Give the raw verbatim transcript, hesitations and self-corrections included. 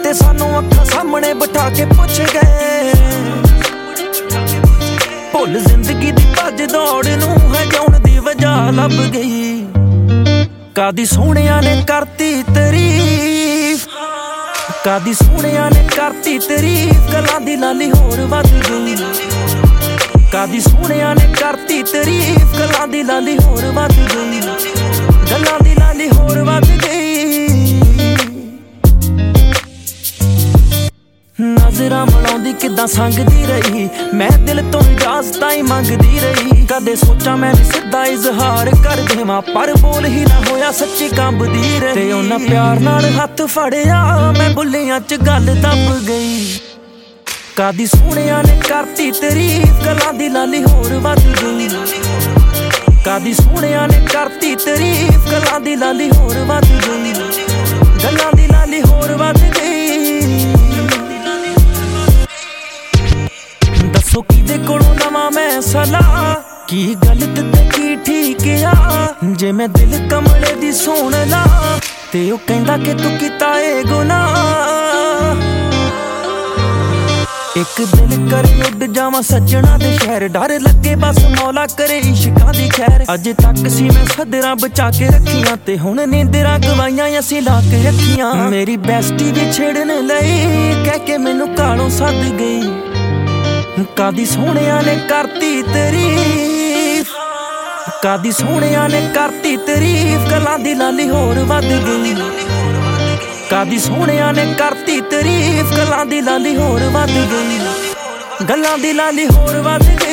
ਤੇ ਸਾਨੂੰ ਅੱਖਾਂ ਸਾਹਮਣੇ ਬਿਠਾ ਕੇ ਪੁੱਛ ਗਏ, ਭੁੱਲ ਜ਼ਿੰਦਗੀ ਦੀ ਭੱਜ ਦੌੜ ਨੂੰ ਹੈ ਜਿਉਣ ਦੀ ਵਜ੍ਹਾ ਲੱਭ ਗਈ। ਕਾਦੀ ਸੋਹਣਿਆਂ ਨੇ ਕਰਤੀ ਤਾਰੀਫ, ਕਾਦੀ ਸੋਹਣਿਆਂ ਨੇ ਕਰਤੀ ਤਾਰੀਫ, ਗੱਲਾਂ ਦੀ ਲਾਲੀ ਹੋਰ ਵੱਧ ਗਈ। ਕਾਦੀ ਸੋਹਣਿਆਂ ਨੇ ਕਰਤੀ ਤਾਰੀਫ, ਗੱਲਾਂ ਦੀ ਲਾਲੀ ਹੋਰ ਵੱਧ ਗਈ, ਗੱਲਾਂ ਦੀ ਲਾਲੀ ਹੋਰ ਵੱਧ ਗਈ। ਨਜ਼ਰਾਂ ਮਿਲਾਉਂਦੀ ਕਿੱਦਾਂ ਸੰਗਦੀ ਰਹੀ, ਮੈਂ ਦਿਲ ਤੋਂ ਇਜਾਜ਼ਤਾਂ ਹੀ ਮੰਗਦੀ ਰਹੀ। ਕਦੇ ਸੋਚਾਂ ਮੈਂ ਵੀ ਸਿੱਧਾ ਇਜ਼ਹਾਰ ਕਰ ਦੇਵਾਂ, ਪਰ ਬੋਲ ਹੀ ਨਾ ਹੋਇਆ ਸੱਚੀ ਕੰਬਦੀ ਰਹੀ। ਤੇ ਉਹਨਾਂ ਪਿਆਰ ਨਾਲ ਹੱਥ ਫੜਿਆ, ਮੈਂ ਬੁੱਲਿਆਂ ਚ ਗੱਲ ਦੱਬ ਗਈ। ਕਾਦੀ ਸੋਹਣਿਆਂ ਨੇ ਕਰਤੀ ਤਾਰੀਫ, ਗੱਲਾਂ ਦੀ ਲਾਲੀ ਹੋਰ ਵੱਧ ਗਈ। ਕਾਦੀ ਸੋਹਣਿਆਂ ਨੇ ਕਰਤੀ ਤਾਰੀਫ, ਗੱਲਾਂ ਦੀ ਲਾਲੀ ਹੋਰ ਵੱਧ ਗਈ, ਗੱਲਾਂ ਦੀ ਲਾਲੀ ਹੋਰ ਵੱਧ ਗਈ। ਦੱਸੋ ਕਿਹਦੇ ਕੋਲੋਂ ਲਵਾਂ ਮੈਂ ਸਲਾਹ, ਕੀ ਗਲਤ ਤੇ ਕੀ ਠੀਕ ਆ। ਜੇ ਮੈਂ ਦਿਲ ਕਮਲੇ ਦੀ ਸੁਣ ਲਾ, ਤੇ ਉਹ ਕਹਿੰਦਾ ਕਿ ਤੂੰ ਕੀਤਾ ਏ ਗੁਨਾਹ। ਇੱਕ ਦਿਲ ਕਰੇ ਉੱਡ ਜਾਵਾਂ ਸੱਜਣਾ ਦੇ ਸ਼ਹਿਰ, ਡਰ ਲੱਗੇ ਬਸ ਮੌਲਾ ਕਰੇ ਇਸ਼ਕਾਂ ਦੀ ਖੈਰ। ਅਜੇ ਤੱਕ ਸੀ ਮੈਂ ਸਦਰਾਂ ਬਚਾ ਕੇ ਰੱਖੀਆਂ, ਤੇ ਹੁਣ ਨੀਂਦਰਾਂ ਗਵਾਈਆਂ ਅਸੀਂ ਲਾ ਕੇ ਰੱਖੀਆਂ। ਮੇਰੀ ਬੈਸਟੀ ਵੀ ਛੇੜਨ ਲਈ ਕਹਿ ਕੇ ਮੈਨੂੰ ਕਾਲੋਂ ਸੱਦ ਗਈ। ਕਾਦੀ ਸੋਹਣਿਆਂ ਨੇ ਕਰਤੀ ਤਾਰੀਫ, ਕਾਦੀ ਸੋਹਣਿਆਂ ਨੇ ਕਰਤੀ ਤਾਰੀਫ, ਗੱਲਾਂ ਦੀ ਲਾਲੀ ਹੋਰ ਵੱਧ ਗਈ। ਕਾਦੀ ਸੋਹਣਿਆਂ ਨੇ ਕਰਤੀ ਤਾਰੀਫ, ਗੱਲਾਂ ਦੀ ਲਾਲੀ ਹੋਰ ਵੱਧ ਗਈ, ਗੱਲਾਂ ਦੀ ਲਾਲੀ ਹੋਰ ਵੱਧ ਗਈ।